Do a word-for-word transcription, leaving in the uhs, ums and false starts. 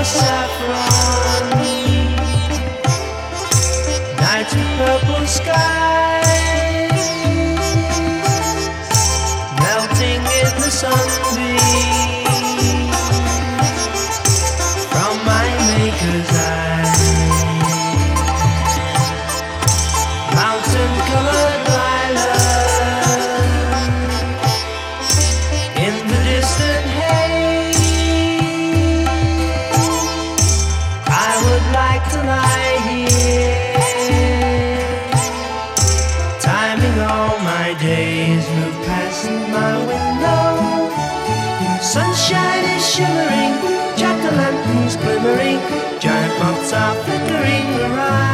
saffron, nights with purple skies, melting in the sunbeam from my maker's eyes. Mountain colored lilac in the distant haze. I would like to lie here, timing all my days, move past my window. Sunshine is shimmering, jack-o'-lanterns glimmering, giant moths are flickering around.